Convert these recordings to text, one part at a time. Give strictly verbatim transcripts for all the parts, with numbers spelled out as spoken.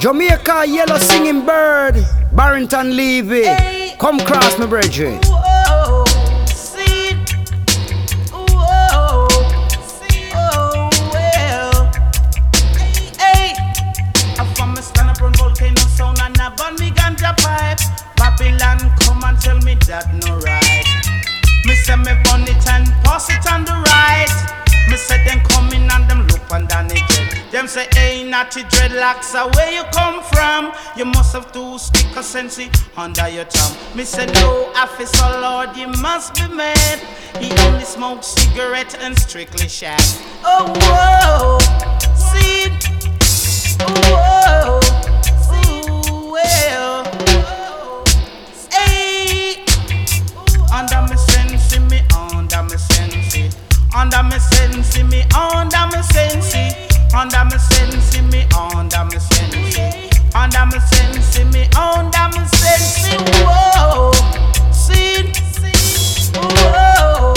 Jamaica, yellow singing bird, Barrington Levy. Hey. Come cross my brethren. Whoa, see, whoa, see, oh well. Hey, I from me stand up on volcano sound and I burn me ganja pipe. Babylon come and tell me that no right. Me say me burn it and pass it on the right. Me say them come in and them look and down the jet. Them say, hey, natty dreadlocks, uh, where you come from? You must have two stick of sensi under your tongue. Me say, no, officer Lord, you must be mad. He only smokes cigarette and strictly shag. Oh, whoa, see, whoa, ooh, well, hey, under me sensi, me under me sensi. Under me sensi, me under me sensi. Under me sensi, me under me sensi. Under me sensi, me under me sensi. Whoa, see, whoa,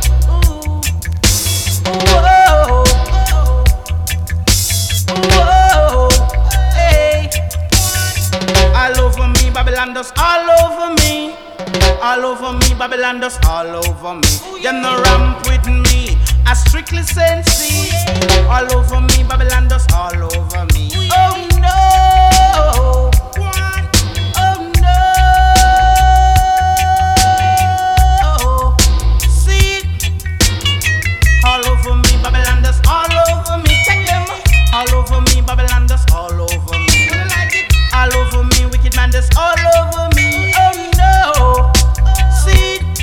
whoa, whoa, hey. All over me, Babylon does all over me. All over me, Babylon does all over me. Them no ramp with me, I strictly sensi. All over me, Babylon does all over